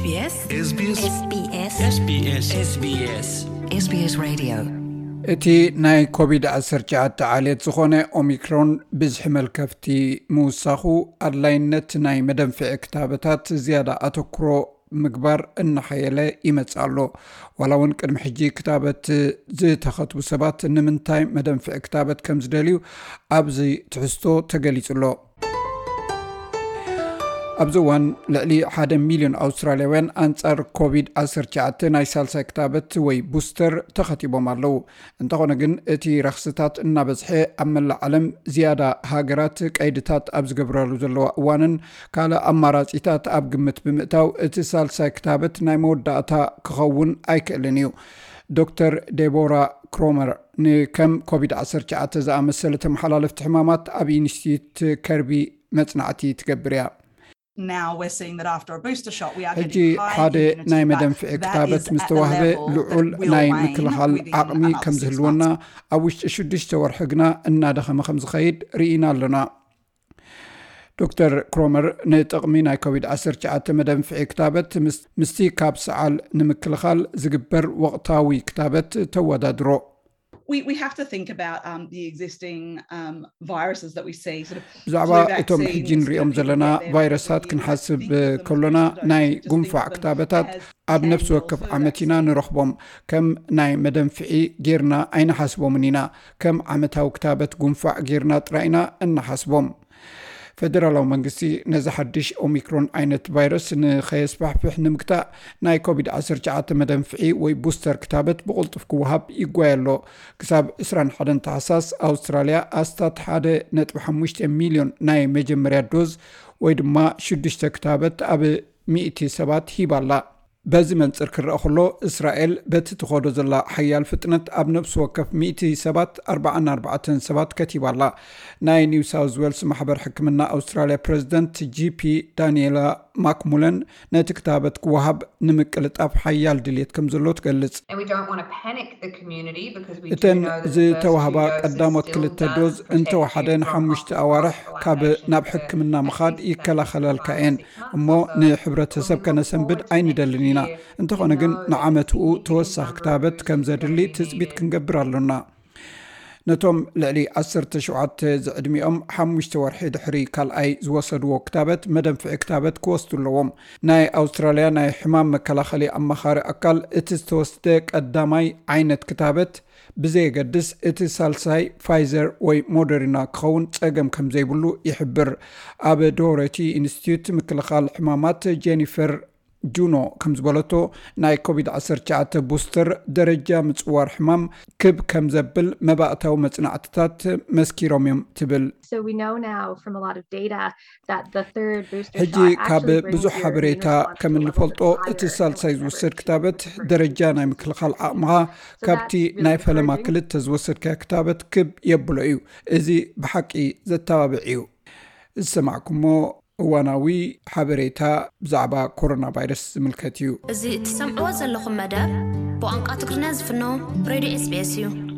SBS Radio እቲ ናይ ኮቪድ-19 ዓሌት ዝኾነ ኦሚክሮን ብዝሒ መልከፍቲ ምውሳኹ ኣድላይነት ናይ መደንፍዒ ክታበታት ዝያዳ ኣተኩሮ ምግባር እናሓየለ ይመጻሎ ዋላ እውን ቅድሚ ሕጂ ክታበት ዝተኸትቡ ሰባት ንምንታይ መደንፍዒ ክታበት ከም ዝደልዩ ኣብዚ ትሕዝቶ ተገሊጹሎ ኣብዚ እዋን ልዕሊ 1 ሚልዮን ኣውስትራልያውያን ኣንጻር ኮቪድ-19 ናይ ሳልሳይ ክታበት ወይ ቡስተር ተኸቲቦም ኣለዉ እንተኾነ ግን እቲ ረኽስታት እናበዝሐ ኣብ መላእ ዓለም ዝያዳ ሃገራት ቀይድታት ኣብ ዝገብራሉ ዘለዋ እዋንን ካልእ ኣማራጺታት ኣብ ግምት ብምእታው እቲ ሳልሳይ ክታበት ናይ መወዳእታ ክኸውን ኣይክእልን እዩ ዶክተር ዴቦራ ክሮመር ንከም ኮቪድ-19 ዝኣመሰለ ተመሓላለፍቲ ሕማማት ኣብ ኢንስቲትዩት ከርቢ መጽናዕቲ ትገብር እያ Now we're seeing that after a booster shot we are ሕጂ ሓደ ናይ መደንፍዒ ክታበት ምስ ተዋህበ ልዑል ናይ ምክልኻል ዓቕሚ ከም ዝህልወና ኣብ ውሽጢ 6 ወርሒ ግና እናደኸመ ከም ዝኸይድ ርኢና ኣለና ዶክተር ክሮመር ንጥቕሚ ናይ ኮቪድ-19 መደንፍዒ ክታበት ምስቲ ካብ ሰዓል ንምክልኻል ዝግበር ወቕታዊ ክታበት ተወዳድሮ We have to think about the existing viruses that we see sort of ብዛዕባ እቶም ሕጂ ንሪኦም ዘለና ቫይረሳት ክንሓስብ ከሎና ናይ ጉንፋዕ ክታበታት ኣብ ነፍሲ ወከፍ ዓመት ኢና ንረኽቦም ከም ናይ መደንፍዒ ጌርና ኣይነሓስቦምን ኢና ከም ዓመታዊ ክታበት ጉንፋዕ ጌርና ጥራይና እናሓስቦም ፌደራላዊ መንግስቲ ነዚ ሓድሽ ኦሚክሮን ዓይነት ቫይረስ ንኸየስፋሕፍሕ ንምግታእ ናይ ኮቪድ-19 መደንፍዒ ወይ ቡስተር ክታበት ብቕልጡፍ ክወሃብ ይጓየሎ ክሳብ 21 ታሕሳስ ኣውስትራልያ ኣስታት 1.5 ሚልዮን ናይ መጀመርያ ዶዝ ወይ ድማ 6 ክታበት ኣብ 100 ሰባት ሂባላ በዚ መንጽር ክረአ ከሎ እስራኤል በቲ ትኸዶ ዘላ ሓያል ፍጥነት ኣብ ነፍሲ ወከፍ 100 ሰባት 44 ሰባት ከቲባላ ናይ ኒው ሳውዝ ዌልስ ማሕበር ሕክምና ኣውስትራልያ ፕሬዚደንት ጂፒ ዳንኤላ ማክሙለን ነቲ ክታበት ክወሃብ ንምቅልጣፍ ሓያል ድሌት ከም ዘሎ ትገልጽ እተን ዝተዋህባ ቀዳሞት ክልተ ዶዝ እንተወሓደ ን5 ኣዋርሕ ካብ ናብ ሕክምና ምኻድ ይከላኸለልካ እየን እሞ ንሕብረተሰብ ከነሰንብድ ኣይንደልን ኢና እንተኾነ ግን ንዓመትኡ ተወሳኺ ክታበት ከም ዘድሊ ትፅቢት ክንገብር ኣለና ነቶም ልዕሊ 17 ዝዕድሚኦም 5 ወርሒ ድሕሪ ካልኣይ ዝወሰድዎ ክታበት መደንፍዒ ክታበት ክወስዱ ኣለዎም ናይ ኣውስትራልያ ናይ ሕማም መከላኸሊ ኣማኻሪ ኣካል እቲ ዝተወስደ ቀዳማይ ዓይነት ክታበት ብዘየገድስ እቲ ሳልሳይ ፋይዘር ወይ ሞደርና ክኸውን ፀገም ከም ዘይብሉ ይሕብር ኣብ ዶሮቲ ኢንስቲትዩት ምክልኻል ሕማማት ጄኒፈር ጁኖ ከም ዝበለቶ ናይ ኮቪድ-19 ቡስተር ደረጃ ምጽዋር ሕማም ክብ ከም ዘብል መባእታዊ መጽናዕትታት መስኪሮም እዮም ትብል ሕጂ ካብ ብዙሕ ሓበሬታ ከም እንፈልጦ እቲ ሳልሳይ ዝወሰድ ክታበት ደረጃ ናይ ምክልኻል ዓቕምኻ ካብቲ ናይ ፈለማ ክልተ ዝወሰድካ ክታበት ክብ የብሎ እዩ እዚ ብሓቂ ዘተባብዕ እዩ ዝሰማዕኩሞ እዋናዊ ሓበሬታ ብዛዕባ ኮሮና ቫይረስ ዝምልከት እዩ እዚ እትሰምዕዎ ዘለኹም መደብ ብቋንቋ ትግርኛ ዝፍኖ ሬድዮ SBS እዩ